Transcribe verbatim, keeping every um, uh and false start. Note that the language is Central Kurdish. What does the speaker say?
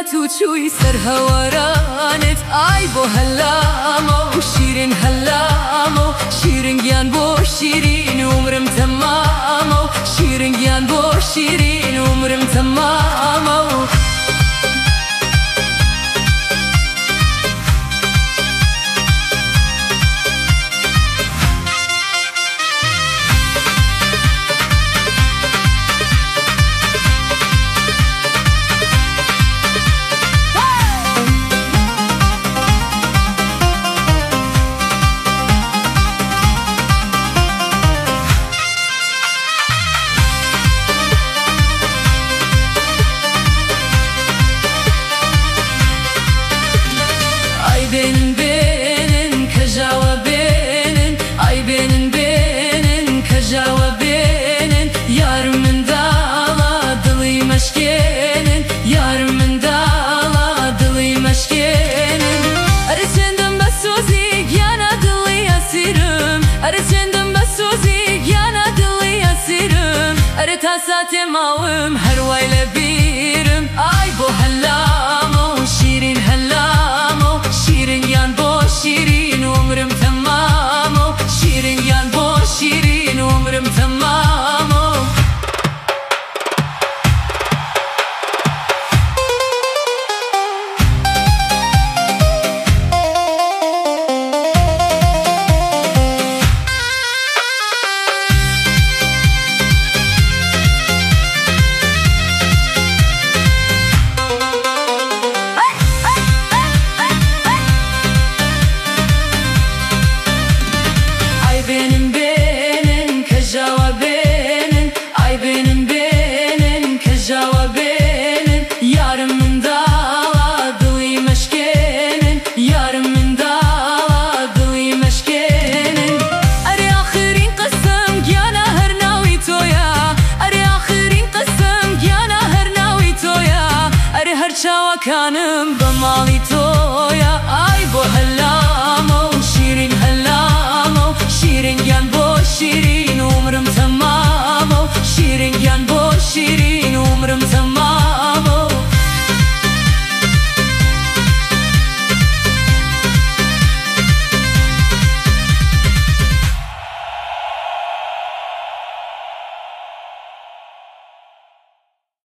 هات و چووی سەر هەوارانت ئای بۆ هەلامە و شیرین هەلامە و شیرنگیان بۆ شیرین و مرم تەمامە و شیرنگیان بۆ شیرین و مرم تەمامە و Benin benin kajawa benin ay benin benin kajawa benin yarımın dala dılıyım aşkenin yarımın dala dılıyım aşkenin arasından basuzig yana dılı yasirım arasından basuzig yana dılı yasirım arata satem avım her vayla birim ay bu hallamo şirin hallamo شیرنگیان بۆ شیرین و مرم تەمامە و شیرنگیان بۆ شیرین و مرم تەمامە benim benim kajawa benim ay benim benim kajawa benim yarımın dala dılıyım aşkenin yarımın dala dılıyım aşkenin are axirin qısım gyana her nawi toya are axirin qısım gyana her nawi toya are her çawakanım bamali